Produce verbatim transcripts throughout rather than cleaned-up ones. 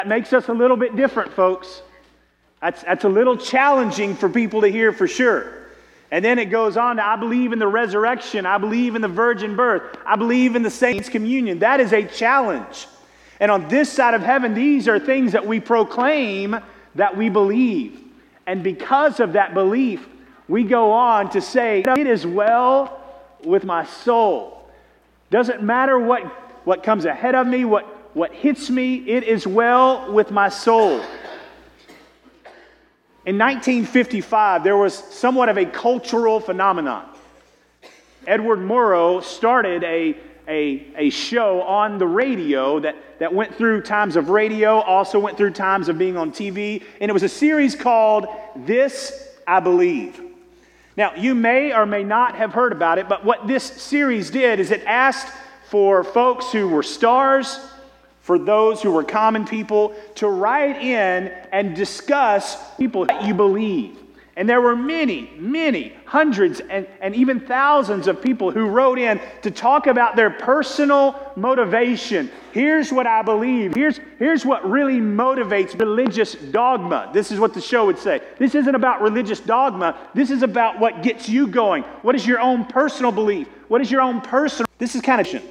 That makes us a little bit different, folks. That's, that's a little challenging for people to hear for sure. And then it goes on to, I believe in the resurrection. I believe in the virgin birth. I believe in the saints' communion. That is a challenge. And on this side of heaven, these are things that we proclaim that we believe. And because of that belief, we go on to say, it is well with my soul. Doesn't matter what, what comes ahead of me, what, what hits me, it is well with my soul. In nineteen fifty-five, there was somewhat of a cultural phenomenon. Edward Murrow started a, a, a show on the radio that, that went through times of radio, also went through times of being on T V, and it was a series called This I Believe. Now, you may or may not have heard about it, but what this series did is it asked for folks who were stars, for those who were common people, to write in and discuss people that you believe. And there were many, many, hundreds and, and even thousands of people who wrote in to talk about their personal motivation. Here's what I believe. Here's, here's what really motivates religious dogma. This is what the show would say. This isn't about religious dogma. This is about what gets you going. What is your own personal belief? What is your own personal... This is kind of...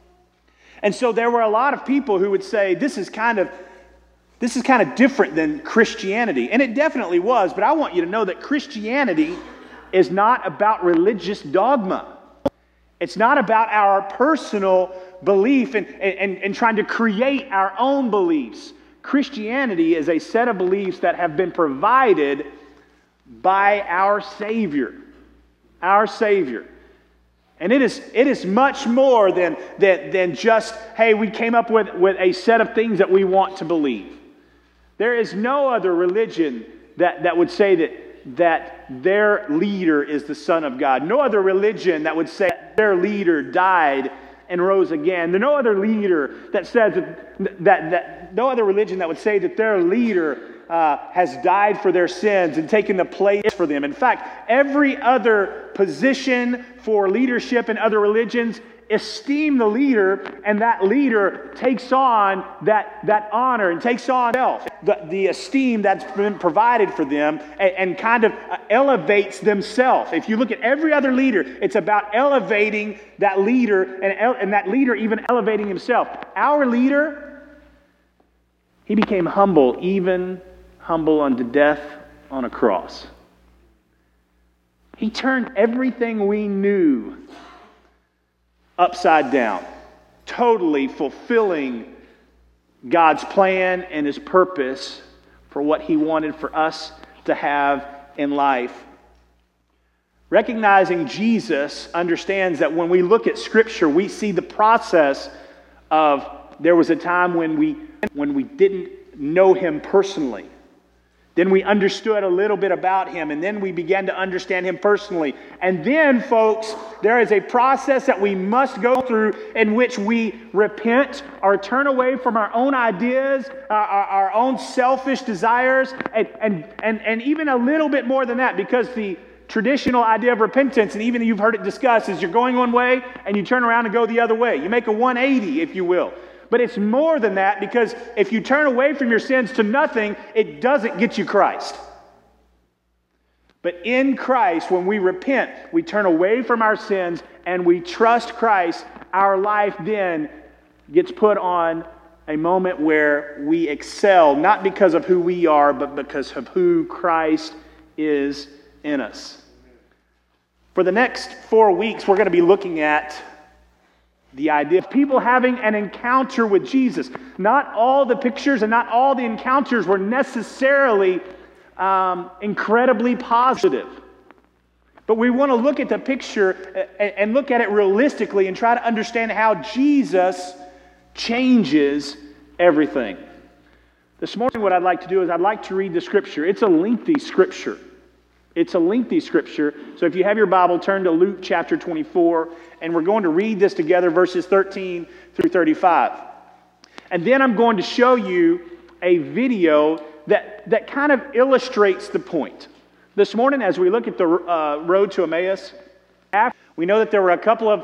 And so there were a lot of people who would say, this is kind of this is kind of different than Christianity. And it definitely was, but I want you to know that Christianity is not about religious dogma. It's not about our personal belief and, and, and trying to create our own beliefs. Christianity is a set of beliefs that have been provided by our Savior. Our Savior. And it is it is much more than, than, than just, hey, we came up with, with a set of things that we want to believe. There is no other religion that, that would say that, that their leader is the Son of God. No other religion that would say that their leader died and rose again. There's no other leader that says that, that, that no other religion that would say that their leader Uh, has died for their sins and taken the place for them. In fact, every other position for leadership in other religions esteem the leader, and that leader takes on that, that honor and takes on self, the, the esteem that's been provided for them, and, and kind of elevates themselves. If you look at every other leader, it's about elevating that leader, and, and that leader even elevating himself. Our leader, he became humble, even humble unto death on a cross. He turned everything we knew upside down, totally fulfilling God's plan and His purpose for what He wanted for us to have in life. Recognizing Jesus understands that when we look at Scripture, we see the process of there was a time when we when we didn't know Him personally. Then we understood a little bit about Him, and then we began to understand Him personally. And then, folks, there is a process that we must go through in which we repent or turn away from our own ideas, uh, our, our own selfish desires, and, and, and, and even a little bit more than that, because the traditional idea of repentance, and even you've heard it discussed, is you're going one way and you turn around and go the other way. You make a one eighty, if you will. But it's more than that, because if you turn away from your sins to nothing, it doesn't get you Christ. But in Christ, when we repent, we turn away from our sins and we trust Christ, our life then gets put on a moment where we excel, not because of who we are, but because of who Christ is in us. For the next four weeks, we're going to be looking at the idea of people having an encounter with Jesus. Not all the pictures and not all the encounters were necessarily um, incredibly positive. But we want to look at the picture and, and look at it realistically and try to understand how Jesus changes everything. This morning what I'd like to do is I'd like to read the Scripture. It's a lengthy Scripture. It's a lengthy Scripture. So if you have your Bible, turn to Luke chapter twenty-four, and we're going to read this together, verses thirteen through thirty-five. And then I'm going to show you a video that, that kind of illustrates the point. This morning, as we look at the uh, road to Emmaus, we know that there were a couple of,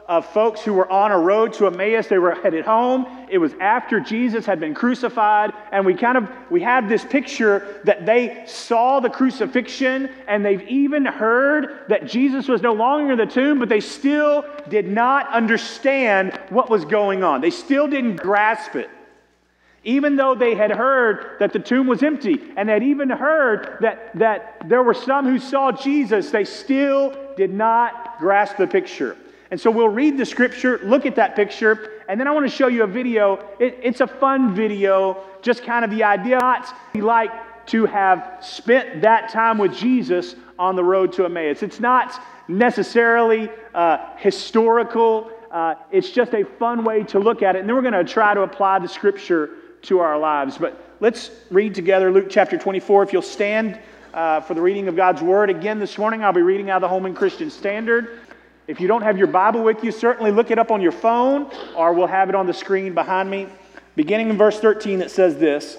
of folks who were on a road to Emmaus. They were headed home. It was after Jesus had been crucified, and we kind of, we have this picture that they saw the crucifixion, and they've even heard that Jesus was no longer in the tomb, but they still did not understand what was going on. They still didn't grasp it. Even though they had heard that the tomb was empty, and they had even heard that, that there were some who saw Jesus, they still did not grasp the picture. And so we'll read the scripture, look at that picture, and then I want to show you a video. It, it's a fun video, just kind of the idea. Not like to have spent that time with Jesus on the road to Emmaus. It's not necessarily uh, historical. Uh, it's just a fun way to look at it. And then we're going to try to apply the scripture to our lives. But let's read together Luke chapter twenty-four. If you'll stand uh, for the reading of God's Word. Again, this morning I'll be reading out of the Holman Christian Standard. If you don't have your Bible with you, certainly look it up on your phone, or we'll have it on the screen behind me. Beginning in verse thirteen, it says this.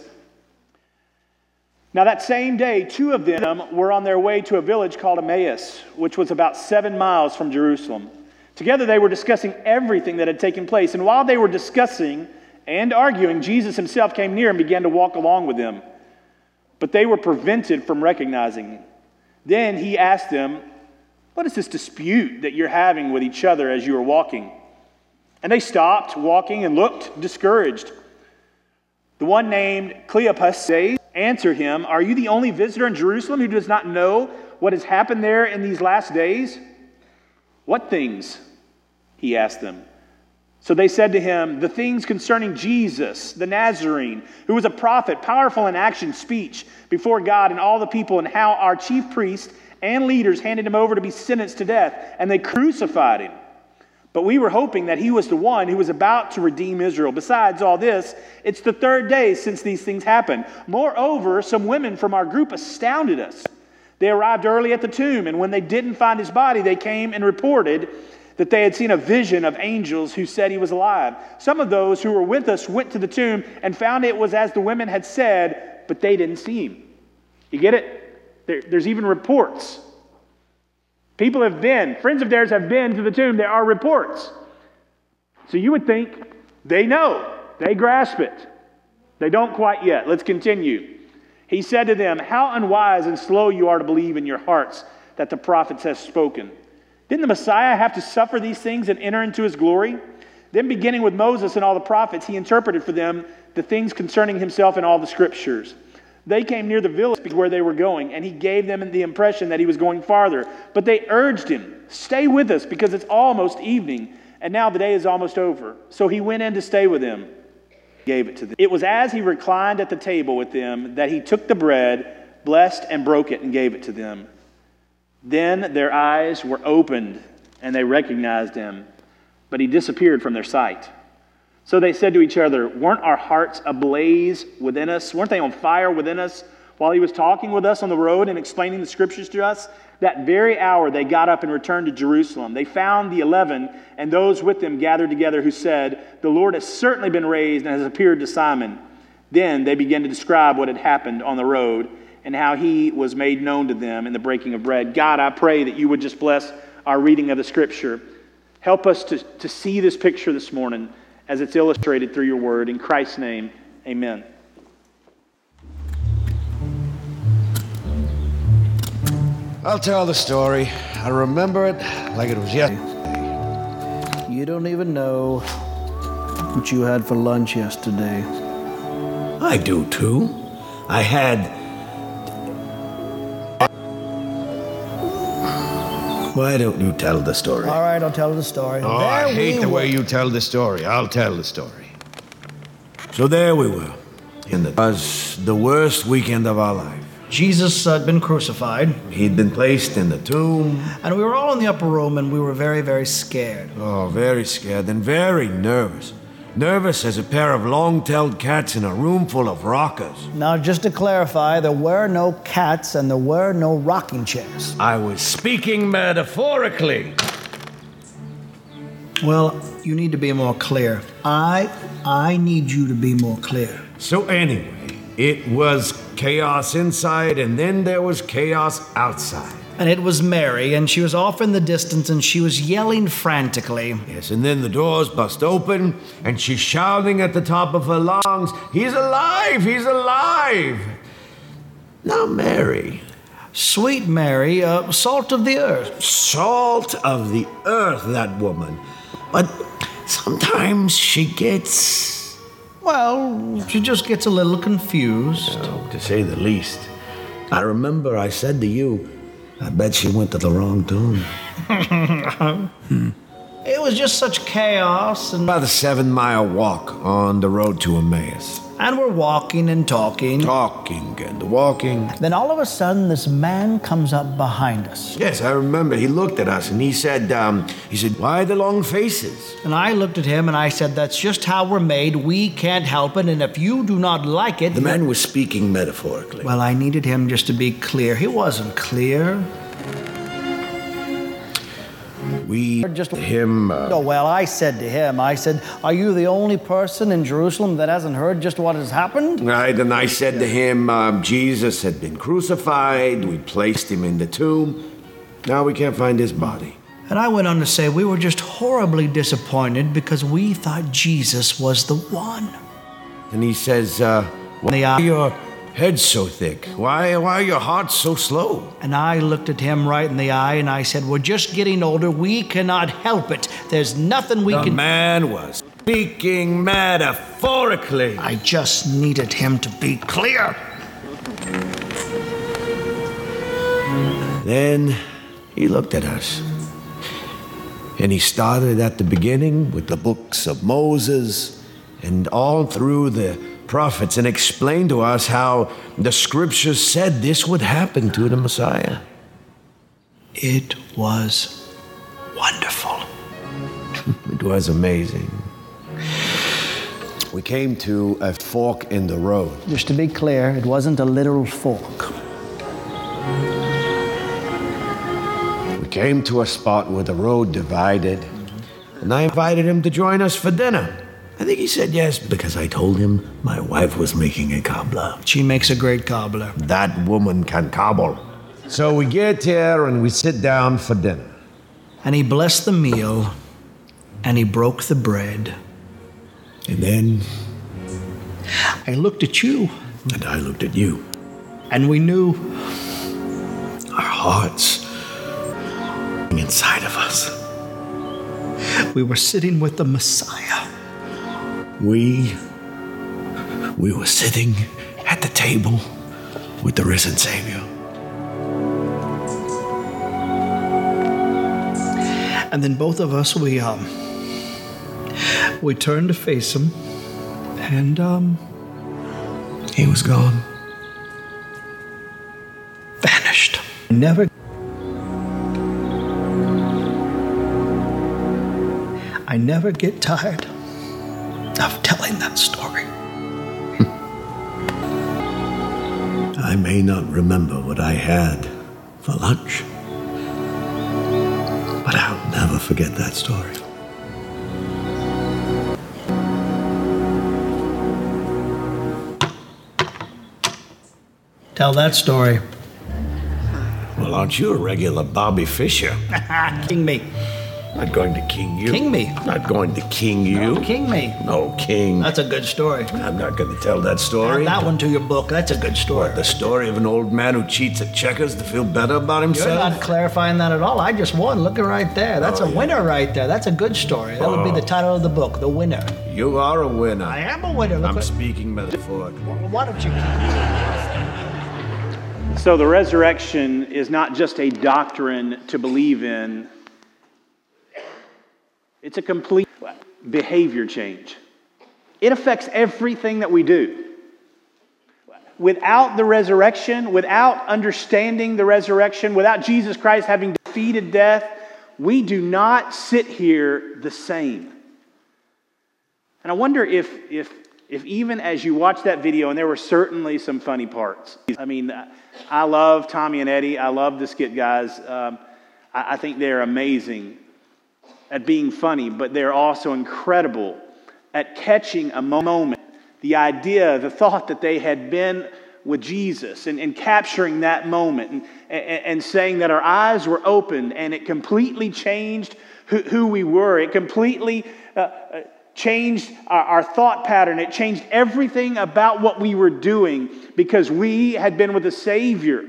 Now that same day, two of them were on their way to a village called Emmaus, which was about seven miles from Jerusalem. Together they were discussing everything that had taken place. And while they were discussing and arguing, Jesus himself came near and began to walk along with them. But they were prevented from recognizing him. Then he asked them, "What is this dispute that you're having with each other as you are walking?" And they stopped walking and looked discouraged. The one named Cleopas answered him, "Are you the only visitor in Jerusalem who does not know what has happened there in these last days?" "What things?" he asked them. So they said to him, "The things concerning Jesus, the Nazarene, who was a prophet, powerful in action, speech, before God and all the people, and how our chief priests and leaders handed him over to be sentenced to death, and they crucified him. But we were hoping that he was the one who was about to redeem Israel. Besides all this, it's the third day since these things happened. Moreover, some women from our group astounded us. They arrived early at the tomb, and when they didn't find his body, they came and reported that they had seen a vision of angels who said he was alive. Some of those who were with us went to the tomb and found it was as the women had said, but they didn't see him." You get it? There, there's even reports. People have been, friends of theirs have been to the tomb. There are reports. So you would think they know, they grasp it. They don't quite yet. Let's continue. He said to them, "How unwise and slow you are to believe in your hearts that the prophets have spoken. Didn't the Messiah have to suffer these things and enter into his glory?" Then beginning with Moses and all the prophets, he interpreted for them the things concerning himself in all the scriptures. They came near the village where they were going, and he gave them the impression that he was going farther. But they urged him, "Stay with us, because it's almost evening, and now the day is almost over." So he went in to stay with them, gave it to them. It was as he reclined at the table with them that he took the bread, blessed and broke it, and gave it to them. Then their eyes were opened, and they recognized him, but he disappeared from their sight. So they said to each other, "Weren't our hearts ablaze within us? Weren't they on fire within us while he was talking with us on the road and explaining the scriptures to us?" That very hour they got up and returned to Jerusalem. They found the eleven and those with them gathered together who said, "The Lord has certainly been raised and has appeared to Simon." Then they began to describe what had happened on the road and how he was made known to them in the breaking of bread. God, I pray that you would just bless our reading of the scripture. Help us to, to see this picture this morning as it's illustrated through your word. In Christ's name, amen. I'll tell the story. I remember it like it was yesterday. You don't even know what you had for lunch yesterday. I do too. I had... Why don't you tell the story? All right, I'll tell the story. Oh, there I hate we the were. way you tell the story. I'll tell the story. So there we were. In the, it was the worst weekend of our life. Jesus had been crucified, He'd been placed in the tomb. and we were all in the upper room, and we were very, very scared. Oh, very scared and very nervous. Nervous as a pair of long-tailed cats in a room full of rockers. Now, just to clarify, there were no cats and there were no rocking chairs. I was speaking metaphorically. Well, you need to be more clear. I, I need you to be more clear. So anyway, it was chaos inside and then there was chaos outside. And it was Mary, and she was off in the distance, and she was yelling frantically. Yes, and then the doors bust open, and she's shouting at the top of her lungs, "He's alive! He's alive!" Now, Mary. Sweet Mary, uh, salt of the earth. Salt of the earth, that woman. But sometimes she gets... Well, she just gets a little confused. Oh, to say the least. I remember I said to you, I bet she went to the wrong tomb. hmm. It was just such chaos. And about a seven-mile walk on the road to Emmaus. And we're walking and talking. Talking and walking. Then all of a sudden, this man comes up behind us. Yes, I remember. He looked at us and he said, um, he said, "Why the long faces?" And I looked at him and I said, "That's just how we're made. We can't help it. And if you do not like it..." The man was speaking metaphorically. Well, I needed him just to be clear. He wasn't clear. We just him. Uh, oh, well, I said to him, I said, "Are you the only person in Jerusalem that hasn't heard just what has happened?" Right, and I said to him, um, Jesus had been crucified. We placed him in the tomb. Now we can't find his body. And I went on to say we were just horribly disappointed because we thought Jesus was the one. And he says, uh, "Why are your head's so thick? Why, why are your hearts so slow?" And I looked at him right in the eye and I said, "We're just getting older. We cannot help it. There's nothing we the can..." The man was speaking metaphorically. I just needed him to be clear. Then he looked at us. And he started at the beginning with the books of Moses and all through the prophets and explained to us how the scriptures said this would happen to the Messiah. It was wonderful. It was amazing. We came to a fork in the road. Just to be clear, it wasn't a literal fork. We came to a spot where the road divided, and I invited him to join us for dinner. I think he said yes because I told him my wife was making a cobbler. She makes a great cobbler. That woman can cobble. So we get here and we sit down for dinner. And he blessed the meal, and he broke the bread. And then I looked at you. And I looked at you. And we knew our hearts inside of us. We were sitting with the Messiah. We, we were sitting at the table with the risen Savior. And then both of us, we um, we turned to face him, and um, he was gone, vanished. Never. I never get tired of telling that story. I may not remember what I had for lunch, but I'll never forget that story. Tell that story. Well, aren't you a regular Bobby Fischer? King me. Not going to king you. King me. Not going to king you. No, king me. No, king. That's a good story. I'm not going to tell that story. Add that one to your book. That's a good story. What, the story of an old man who cheats at checkers to feel better about himself? You're not clarifying that at all. I just won. Look at right there. That's oh, a yeah. winner right there. That's a good story. That oh. would be the title of the book, The Winner. You are a winner. I am a winner. Look I'm what... speaking metaphorically. Well, why don't you... So the resurrection is not just a doctrine to believe in. It's a complete behavior change. It affects everything that we do. Without the resurrection, without understanding the resurrection, without Jesus Christ having defeated death, we do not sit here the same. And I wonder if, if, if even as you watch that video, and there were certainly some funny parts. I mean, I love Tommy and Eddie. I love the Skit guys. Um, I, I think they're amazing at being funny, but they're also incredible at catching a moment, the idea, the thought that they had been with Jesus and, and capturing that moment and, and, and saying that our eyes were opened and it completely changed who, who we were. It completely uh, changed our, our thought pattern. It changed everything about what we were doing because we had been with the Savior.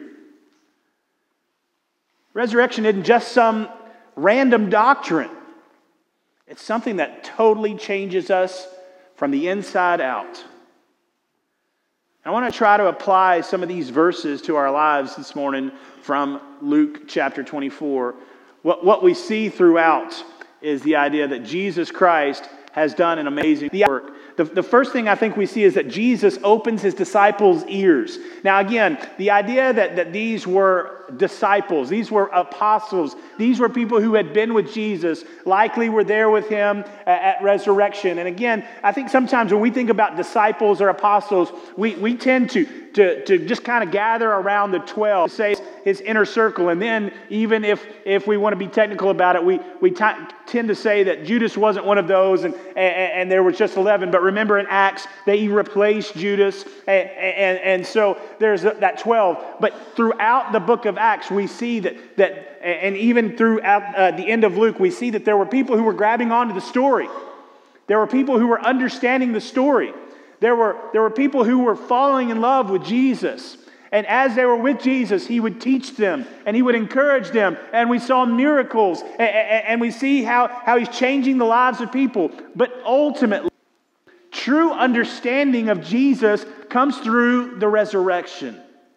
Resurrection isn't just some random doctrine. It's something that totally changes us from the inside out. I want to try to apply some of these verses to our lives this morning from Luke chapter twenty-four. What, what we see throughout is the idea that Jesus Christ has done an amazing work. The, the first thing I think we see is that Jesus opens his disciples' ears. Now again, the idea that, that these were disciples, these were apostles, these were people who had been with Jesus, likely were there with him at, at resurrection. And again, I think sometimes when we think about disciples or apostles, we, we tend to, to, to just kind of gather around the twelve, say his inner circle. And then even if, if we want to be technical about it, we, we t- tend to say that Judas wasn't one of those and, and, and there was just eleven. But remember in Acts, they replaced Judas. And, and, and so there's that twelve. But throughout the book of Acts, we see that, that and even throughout uh, the end of Luke, we see that there were people who were grabbing onto the story. There were people who were understanding the story. There were, there were people who were falling in love with Jesus. And as they were with Jesus, he would teach them and he would encourage them. And we saw miracles and, and we see how, how he's changing the lives of people. But ultimately, true understanding of Jesus comes through the resurrection.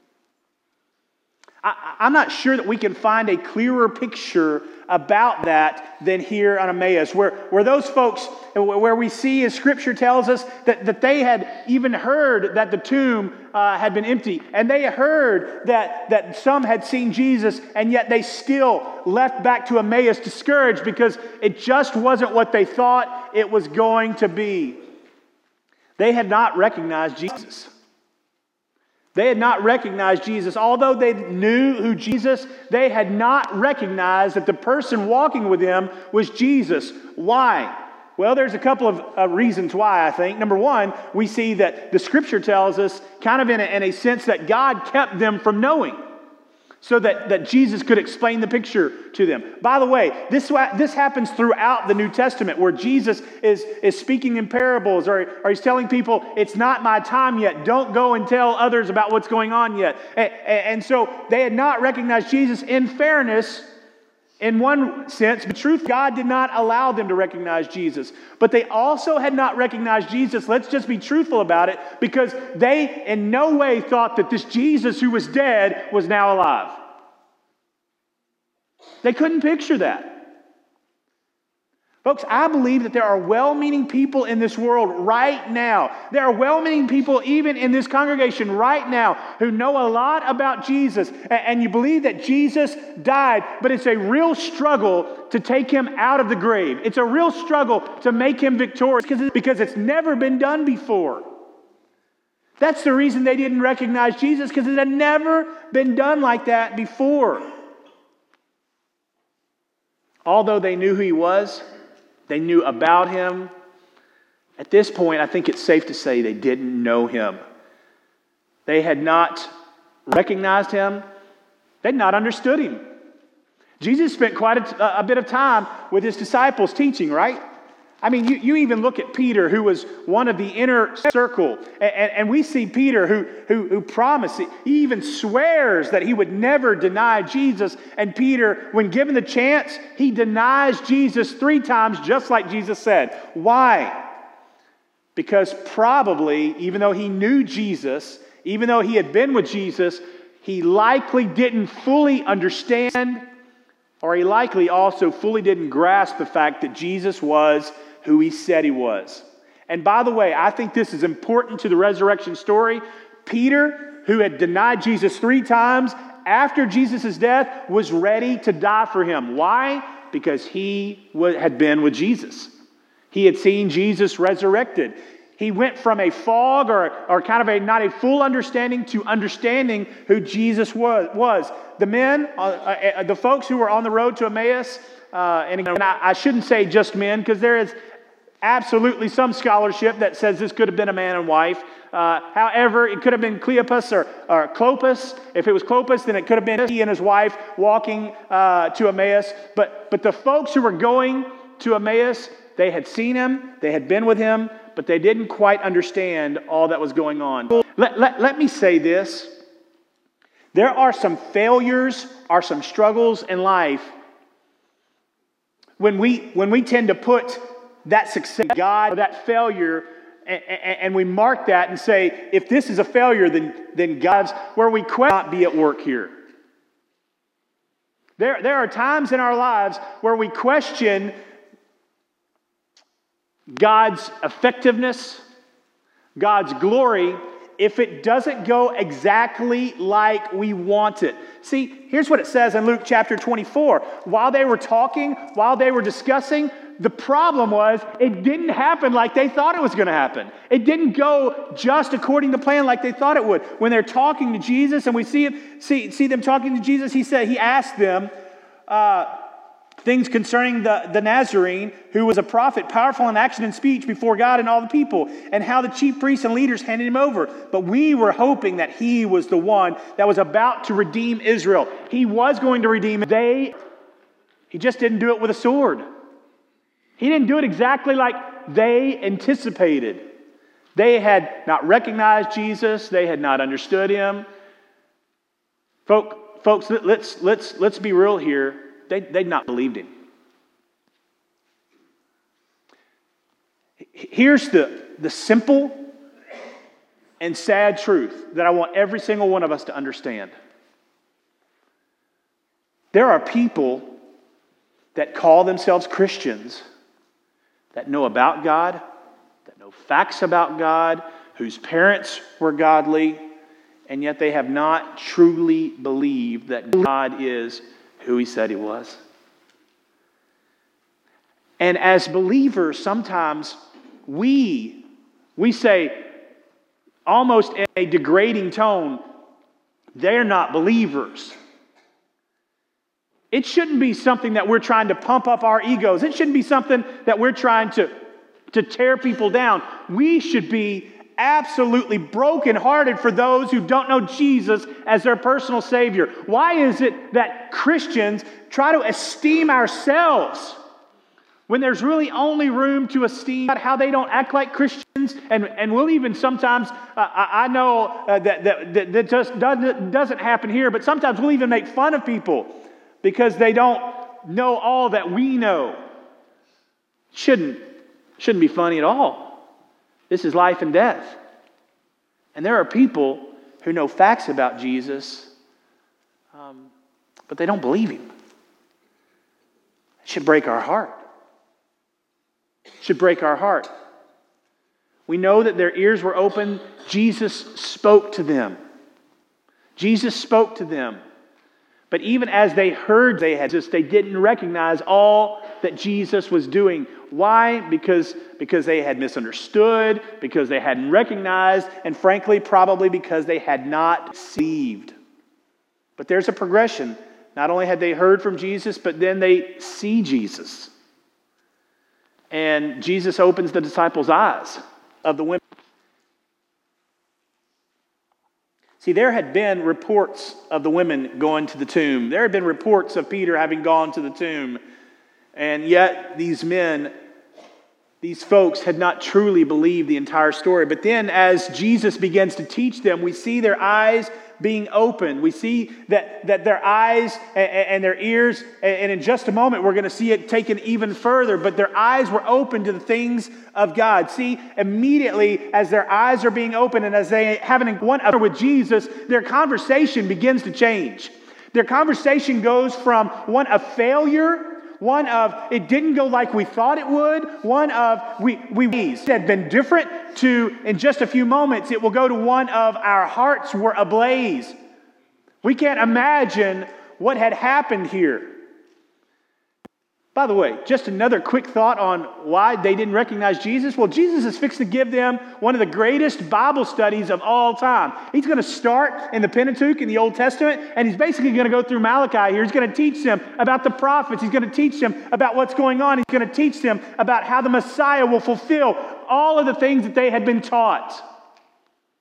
I, I'm not sure that we can find a clearer picture about that than here on Emmaus, where, where those folks, where we see as Scripture tells us that, that they had even heard that the tomb uh, had been empty, and they heard that, that some had seen Jesus, and yet they still left back to Emmaus discouraged because it just wasn't what they thought it was going to be. They had not recognized Jesus. They had not recognized Jesus. Although they knew who Jesus, they had not recognized that the person walking with him was Jesus. Why? Well, there's a couple of uh, reasons why, I think. Number one, we see that the Scripture tells us, kind of in a, in a sense, that God kept them from knowing, so that, that Jesus could explain the picture to them. By the way, this, this happens throughout the New Testament, where Jesus is, is speaking in parables, or, or he's telling people, it's not my time yet. Don't go and tell others about what's going on yet. And, and so they had not recognized Jesus. In fairness, in one sense, but truth, God did not allow them to recognize Jesus. But they also had not recognized Jesus, let's just be truthful about it, because they in no way thought that this Jesus who was dead was now alive. They couldn't picture that. Folks, I believe that there are well-meaning people in this world right now. There are well-meaning people even in this congregation right now who know a lot about Jesus. And you believe that Jesus died, but it's a real struggle to take him out of the grave. It's a real struggle to make him victorious because it's never been done before. That's the reason they didn't recognize Jesus, because it had never been done like that before. Although they knew who he was, they knew about him, at this point, I think it's safe to say they didn't know him. They had not recognized him. They'd not understood him. Jesus spent quite a, a bit of time with his disciples teaching, right? I mean, you, you even look at Peter, who was one of the inner circle, and, and, and we see Peter who, who, who promised, he even swears that he would never deny Jesus. And Peter, when given the chance, he denies Jesus three times, just like Jesus said. Why? Because probably, even though he knew Jesus, even though he had been with Jesus, he likely didn't fully understand, or he likely also fully didn't grasp the fact that Jesus was who he said he was. And by the way, I think this is important to the resurrection story. Peter, who had denied Jesus three times after Jesus' death, was ready to die for him. Why? Because he had been with Jesus. He had seen Jesus resurrected. He went from a fog or, or kind of a not a full understanding to understanding who Jesus was. was. The men, uh, uh, the folks who were on the road to Emmaus, uh, and I, I shouldn't say just men, because there is absolutely some scholarship that says this could have been a man and wife. Uh, Uh, however, it could have been Cleopas or, or Clopas. If it was Clopas, then it could have been he and his wife walking uh, to Emmaus. But, but the folks who were going to Emmaus, they had seen him, they had been with him, but they didn't quite understand all that was going on. Let, let, let me say this. There are some failures, are some struggles in life when we, when we tend to put that success, God, or that failure, and, and, and we mark that and say, if this is a failure, then, then God's, where we question not be at work here. There, there are times in our lives where we question God's effectiveness, God's glory, if it doesn't go exactly like we want it. See, here's what it says in Luke chapter twenty-four. While they were talking, while they were discussing, the problem was it didn't happen like they thought it was going to happen. It didn't go just according to plan like they thought it would. When they're talking to Jesus and we see him, see, see them talking to Jesus, he said, he asked them, uh, things concerning the, the Nazarene, who was a prophet, powerful in action and speech before God and all the people, and how the chief priests and leaders handed him over. But we were hoping that he was the one that was about to redeem Israel. He was going to redeem it. They, he just didn't do it with a sword. He didn't do it exactly like they anticipated. They had not recognized Jesus. They had not understood him. Folk, folks, let's, let's, let's be real here. They, they'd not believed him. Here's the, the simple and sad truth that I want every single one of us to understand. There are people that call themselves Christians that know about God, that know facts about God, whose parents were godly, and yet they have not truly believed that God is who he said he was. And as believers, sometimes we, we say, almost in a degrading tone, they're not believers. It shouldn't be something that we're trying to pump up our egos. It shouldn't be something that we're trying to, to tear people down. We should be absolutely brokenhearted for those who don't know Jesus as their personal Savior. Why is it that Christians try to esteem ourselves when there's really only room to esteem how they don't act like Christians? And, and we'll even sometimes, uh, I, I know uh, that, that, that, that just doesn't, doesn't happen here, but sometimes we'll even make fun of people because they don't know all that we know. Shouldn't, shouldn't be funny at all. This is life and death. And there are people who know facts about Jesus, um, but they don't believe him. It should break our heart. It should break our heart. We know that their ears were open. Jesus spoke to them. Jesus spoke to them. But even as they heard they had just, they didn't recognize all that Jesus was doing. Why? Because, because they had misunderstood, because they hadn't recognized, and frankly, probably because they had not received. But there's a progression. Not only had they heard from Jesus, but then they see Jesus. And Jesus opens the disciples' eyes of the women. See, there had been reports of the women going to the tomb. There had been reports of Peter having gone to the tomb. And yet these men, these folks had not truly believed the entire story. But then as Jesus begins to teach them, we see their eyes being opened. We see that, that their eyes and, and their ears, and in just a moment we're going to see it taken even further, but their eyes were open to the things of God. See, immediately as their eyes are being opened and as they have one another with Jesus, their conversation begins to change. Their conversation goes from one of failure, one of it didn't go like we thought it would, one of we we had been different, to in just a few moments it will go to one of our hearts were ablaze. We can't imagine what had happened here. By the way, just another quick thought on why they didn't recognize Jesus. Well, Jesus is fixed to give them one of the greatest Bible studies of all time. He's going to start in the Pentateuch in the Old Testament, and he's basically going to go through Malachi here. He's going to teach them about the prophets. He's going to teach them about what's going on. He's going to teach them about how the Messiah will fulfill all of the things that they had been taught.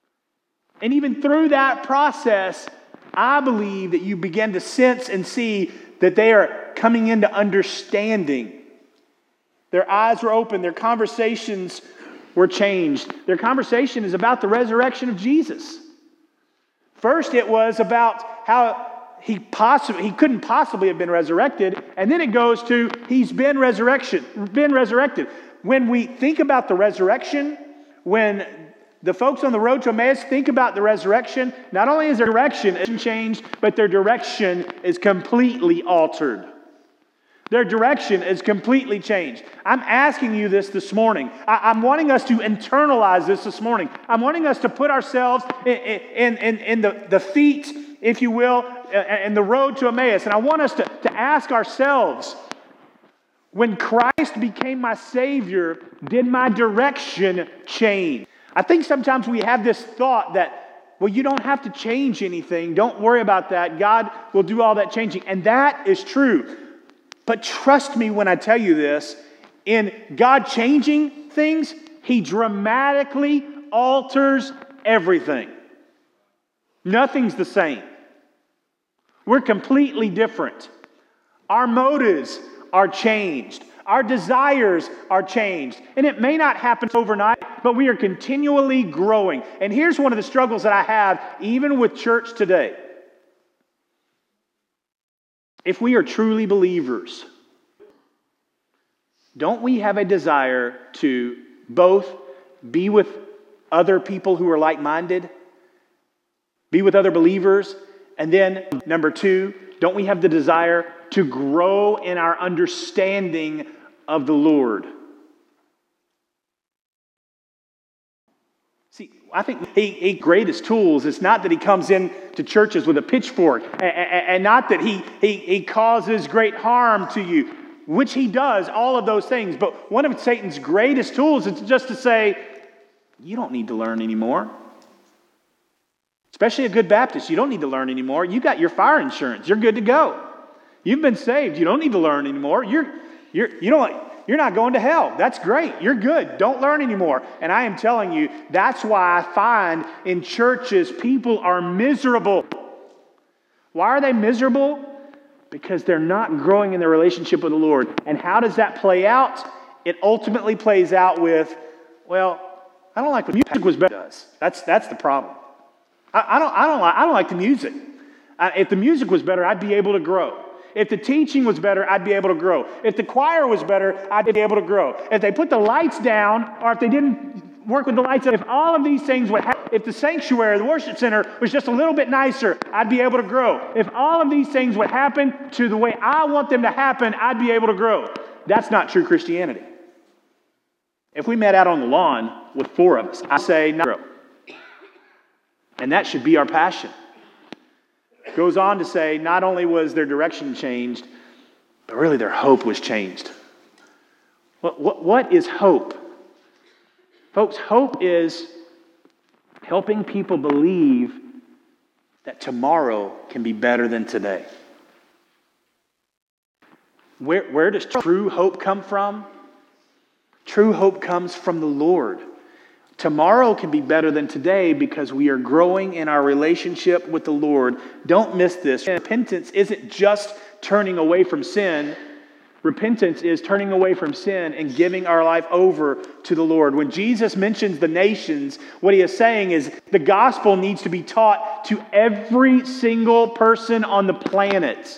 And even through that process, I believe that you begin to sense and see that they are coming into understanding. Their eyes were open. Their conversations were changed. Their conversation is about the resurrection of Jesus. First, it was about how he possibly he couldn't possibly have been resurrected, and then it goes to he's been resurrection, been resurrected. When we think about the resurrection, when the folks on the road to Emmaus think about the resurrection, not only is their direction changed, but their direction is completely altered. Their direction is completely changed. I'm asking you this this morning. I, I'm wanting us to internalize this this morning. I'm wanting us to put ourselves in, in, in, in the, the feet, if you will, in the road to Emmaus. And I want us to, to ask ourselves, when Christ became my Savior, did my direction change? I think sometimes we have this thought that, well, you don't have to change anything. Don't worry about that. God will do all that changing. And that is true. But trust me when I tell you this, in God changing things, He dramatically alters everything. Nothing's the same. We're completely different. Our motives are changed. Our desires are changed. And it may not happen overnight, but we are continually growing. And here's one of the struggles that I have, even with church today. If we are truly believers, don't we have a desire to both be with other people who are like-minded, be with other believers, and then, number two, don't we have the desire to grow in our understanding of the Lord? See, I think he, he greatest tools is not that he comes in to churches with a pitchfork, and, and not that he, he, he causes great harm to you, which he does, all of those things. But one of Satan's greatest tools is just to say, you don't need to learn anymore. Especially a good Baptist, you don't need to learn anymore. You got your fire insurance. You're good to go. You've been saved. You don't need to learn anymore. You're, you're, you don't, you're not going to hell. That's great. You're good. Don't learn anymore. And I am telling you, that's why I find in churches people are miserable. Why are they miserable? Because they're not growing in their relationship with the Lord. And how does that play out? It ultimately plays out with, well, I don't like what music was better does. That's that's the problem. I, I don't I don't like I don't like the music. I, if the music was better, I'd be able to grow. If the teaching was better, I'd be able to grow. If the choir was better, I'd be able to grow. If they put the lights down, or if they didn't work with the lights, if all of these things would happen, if the sanctuary, the worship center was just a little bit nicer, I'd be able to grow. If all of these things would happen to the way I want them to happen, I'd be able to grow. That's not true Christianity. If we met out on the lawn with four of us, I say, not grow. And that should be our passion. Goes on to say, not only was their direction changed, but really their hope was changed. What, what, what is hope? Folks, hope is helping people believe that tomorrow can be better than today. Where, where does true hope come from? True hope comes from the Lord. Tomorrow can be better than today because we are growing in our relationship with the Lord. Don't miss this. Repentance isn't just turning away from sin. Repentance is turning away from sin and giving our life over to the Lord. When Jesus mentions the nations, what he is saying is the gospel needs to be taught to every single person on the planet.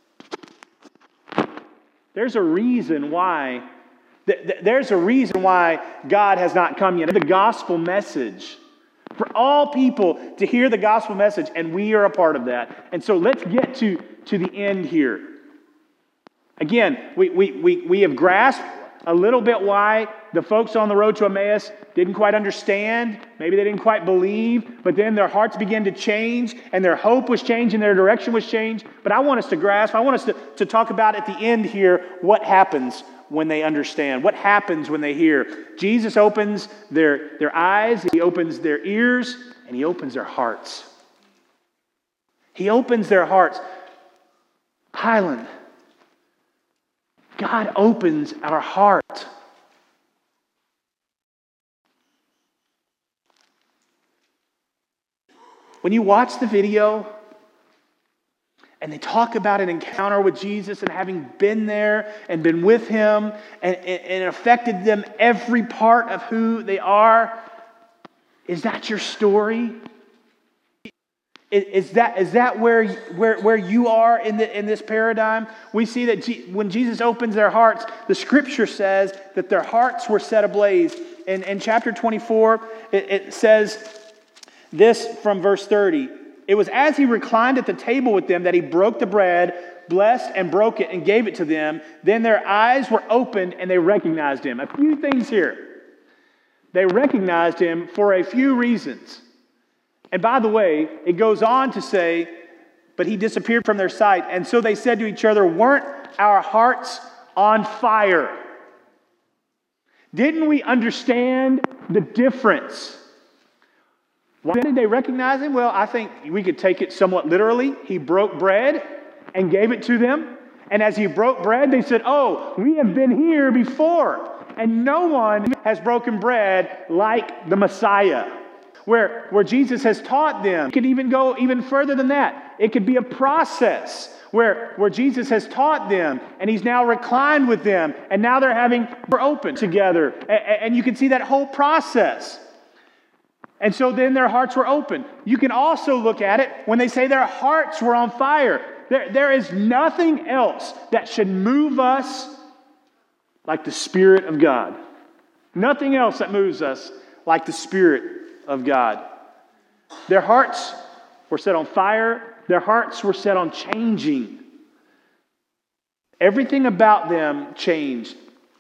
There's a reason why There's a reason why God has not come yet. The gospel message. For all people to hear the gospel message, and we are a part of that. And so let's get to, to the end here. Again, we, we, we, we have grasped a little bit why the folks on the road to Emmaus didn't quite understand. Maybe they didn't quite believe. But then their hearts began to change, and their hope was changed, and their direction was changed. But I want us to grasp, I want us to, to talk about at the end here what happens when they understand. What happens when they hear? Jesus opens their, their eyes, he opens their ears, and he opens their hearts. He opens their hearts. Highland, God opens our heart. when you watch the video and they talk about an encounter with Jesus and having been there and been with him and, and, and it affected them every part of who they are, is that your story? Is that, is that where, where, where you are in, the, in this paradigm? We see that G, when Jesus opens their hearts, the scripture says that their hearts were set ablaze. In, in chapter twenty-four, it, it says this from verse thirty. It was as he reclined at the table with them that he broke the bread, blessed and broke it and gave it to them. Then their eyes were opened and they recognized him. A few things here. They recognized him for a few reasons. And by the way, it goes on to say, but he disappeared from their sight. And so they said to each other, weren't our hearts on fire? Didn't we understand the difference? Why did they recognize him? Well, I think we could take it somewhat literally. He broke bread and gave it to them. And as he broke bread, they said, oh, we have been here before. And no one has broken bread like the Messiah. Where, where Jesus has taught them. It could even go even further than that. It could be a process where, where Jesus has taught them and he's now reclined with them and now they're having, we're open together. And, and you can see that whole process. And so then their hearts were open. You can also look at it when they say their hearts were on fire. There, there is nothing else that should move us like the Spirit of God. Nothing else that moves us like the Spirit of God. Their hearts were set on fire. Their hearts were set on changing. Everything about them changed.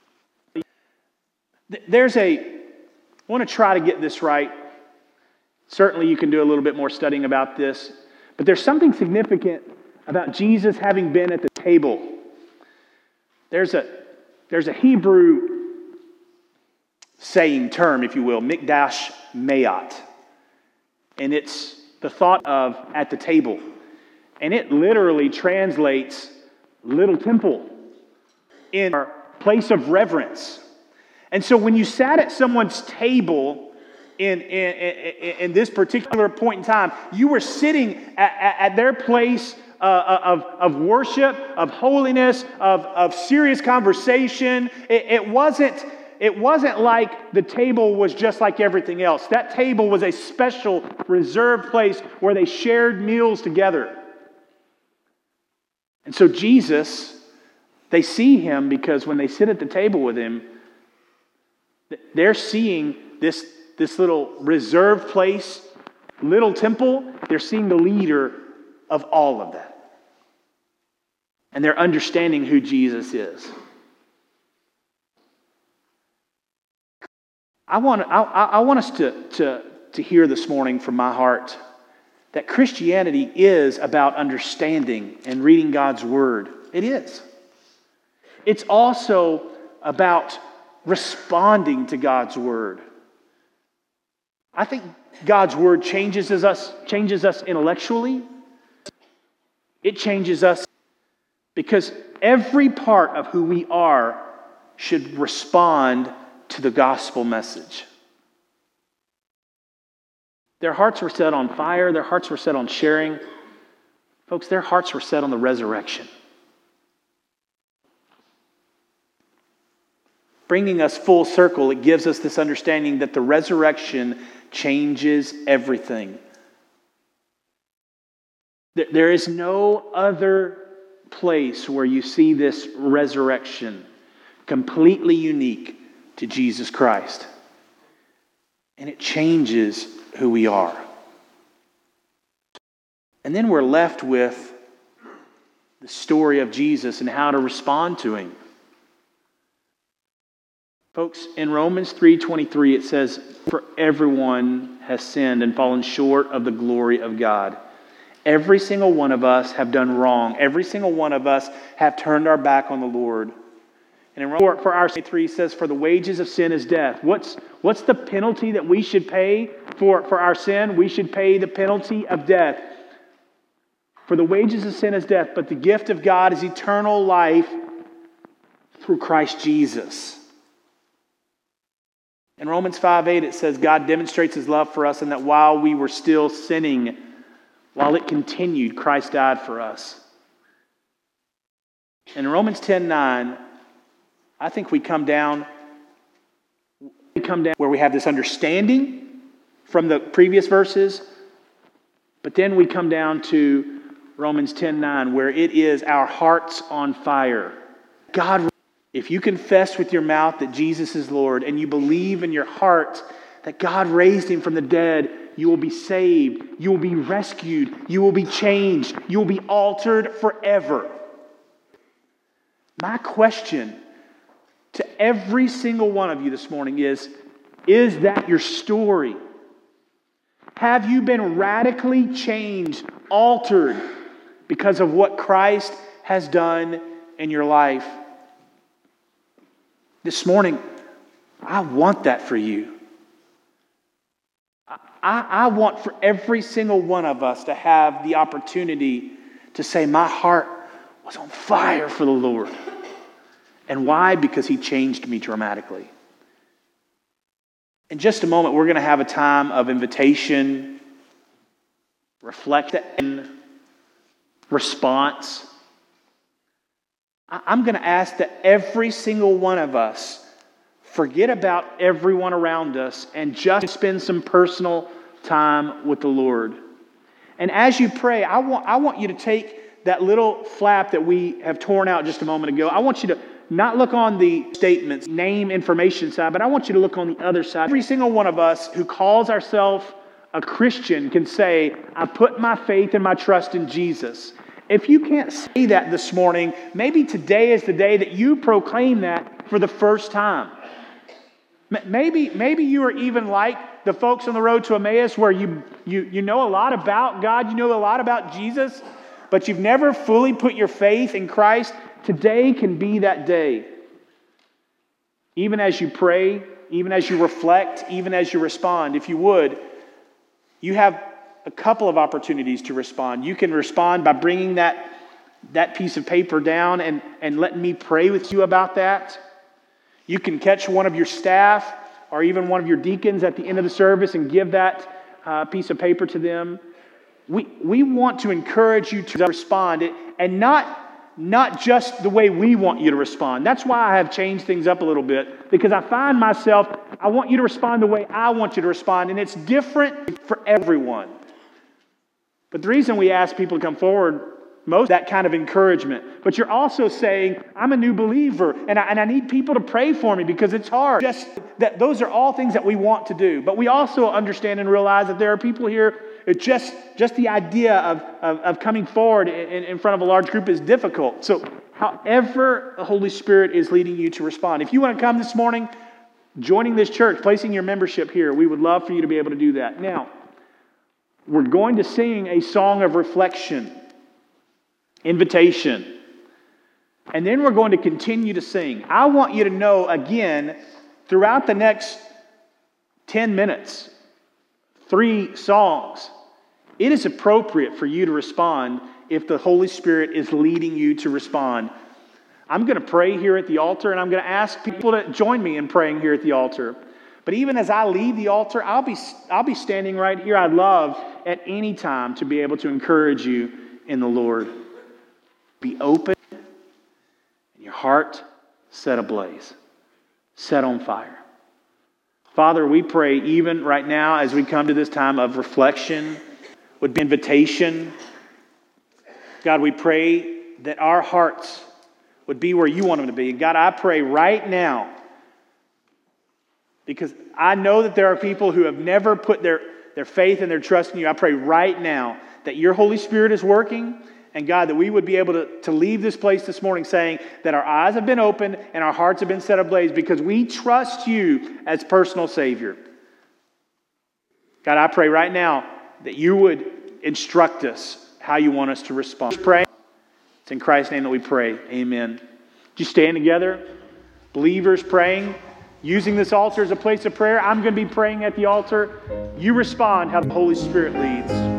There's a, I want to try to get this right. Certainly you can do a little bit more studying about this. But there's something significant about Jesus having been at the table. There's a, there's a Hebrew saying term, if you will, mikdash mayat. And it's the thought of at the table. And it literally translates little temple in our place of reverence. And so when you sat at someone's table in, in, in, in this particular point in time, you were sitting at, at, at their place uh, of, of worship, of holiness, of, of serious conversation. It, it wasn't It wasn't like the table was just like everything else. That table was a special, reserved place where they shared meals together. And so Jesus, they see him because when they sit at the table with him, they're seeing this, this little reserved place, little temple. They're seeing the leader of all of that. And they're understanding who Jesus is. I want, I, I want us to, to, to hear this morning from my heart that Christianity is about understanding and reading God's Word. It is. It's also about responding to God's Word. I think God's Word changes us, changes us intellectually. It changes us because every part of who we are should respond to the gospel message. Their hearts were set on fire. Their hearts were set on sharing. Folks, their hearts were set on the resurrection. Bringing us full circle, it gives us this understanding that the resurrection changes everything. There is no other place where you see this resurrection completely unique to Jesus Christ. And it changes who we are. And then we're left with the story of Jesus and how to respond to him. Folks, in Romans three twenty-three it says, "For everyone has sinned and fallen short of the glory of God." Every single one of us have done wrong. Every single one of us have turned our back on the Lord. And in Romans for our three says, "For the wages of sin is death." What's, what's the penalty that we should pay for, for our sin? We should pay the penalty of death. For the wages of sin is death, but the gift of God is eternal life through Christ Jesus. In Romans five eight it says, God demonstrates his love for us in that while we were still sinning, while it continued, Christ died for us. In Romans ten nine, I think we come down, we come down where we have this understanding from the previous verses, but then we come down to Romans ten nine, where it is our hearts on fire. God, if you confess with your mouth that Jesus is Lord and you believe in your heart that God raised him from the dead, you will be saved, you will be rescued, you will be changed, you will be altered forever. My question to every single one of you this morning is, is that your story? Have you been radically changed, altered because of what Christ has done in your life? This morning, I want that for you. I, I want for every single one of us to have the opportunity to say, my heart was on fire for the Lord. And why? Because he changed me dramatically. In just a moment, we're going to have a time of invitation, reflection, response. I'm going to ask that every single one of us forget about everyone around us and just spend some personal time with the Lord. And as you pray, I want, I want you to take that little flap that we have torn out just a moment ago. I want you to not look on the statements, name, information side, but I want you to look on the other side. Every single one of us who calls ourselves a Christian can say, I put my faith and my trust in Jesus. If you can't say that this morning, maybe today is the day that you proclaim that for the first time. Maybe, maybe you are even like the folks on the road to Emmaus where you, you, you know a lot about God, you know a lot about Jesus, but you've never fully put your faith in Christ. Today can be that day. Even as you pray, even as you reflect, even as you respond, if you would, you have a couple of opportunities to respond. You can respond by bringing that, that piece of paper down and, and letting me pray with you about that. You can catch one of your staff or even one of your deacons at the end of the service and give that uh, piece of paper to them. We, we want to encourage you to respond and not Not just the way we want you to respond. That's why I have changed things up a little bit, because I find myself, I want you to respond the way I want you to respond, and it's different for everyone. But the reason we ask people to come forward, most that kind of encouragement. But you're also saying, I'm a new believer, and I, and I need people to pray for me because it's hard. Just that those are all things that we want to do. But we also understand and realize that there are people here. It just, just the idea of, of, of coming forward in, in front of a large group is difficult. So however the Holy Spirit is leading you to respond. If you want to come this morning, joining this church, placing your membership here, we would love for you to be able to do that. Now, we're going to sing a song of reflection, invitation, and then we're going to continue to sing. I want you to know, again, throughout the next ten minutes, three songs, it is appropriate for you to respond if the Holy Spirit is leading you to respond. I'm going to pray here at the altar, and I'm going to ask people to join me in praying here at the altar. But even as I leave the altar, I'll be, I'll be standing right here. I'd love at any time to be able to encourage you in the Lord. Be open and your heart set ablaze, set on fire. Father, we pray even right now as we come to this time of reflection, would be invitation. God, we pray that our hearts would be where you want them to be. And God, I pray right now, because I know that there are people who have never put their, their faith and their trust in you. I pray right now that your Holy Spirit is working. And God, that we would be able to, to leave this place this morning saying that our eyes have been opened and our hearts have been set ablaze because we trust you as personal Savior. God, I pray right now that you would instruct us how you want us to respond. Pray. It's in Christ's name that we pray. Amen. Would you stand together? Believers praying, using this altar as a place of prayer. I'm going to be praying at the altar. You respond how the Holy Spirit leads.